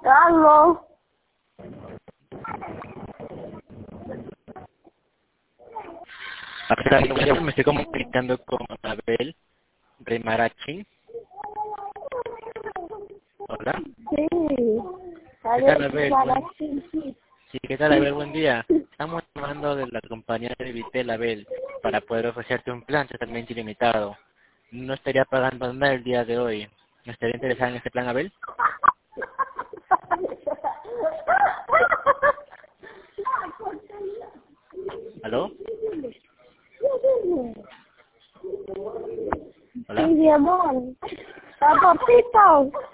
Carlos. Me estoy comunicando con Abel Remarachi. Hola. Sí. ¿Qué tal, Abel? Sí. Sí, ¿qué tal, Abel? Buen día. Estamos llamando de la compañía de Vitel, Abel, para poder ofrecerte un plan totalmente ilimitado. No estaría pagando nada el día de hoy. ¿No estaría interesado en este plan, Abel? ¿Aló? Sí, ¿Hola? mi amor. Papito.